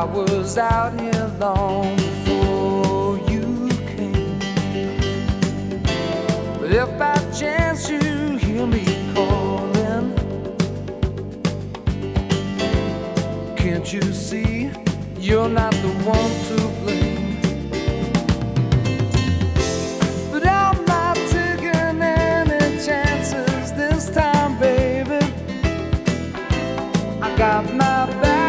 I was out here long before you came. But if by chance you hear me calling, can't you see you're not the one to blame? But I'm not taking any chances this time, baby. I got my back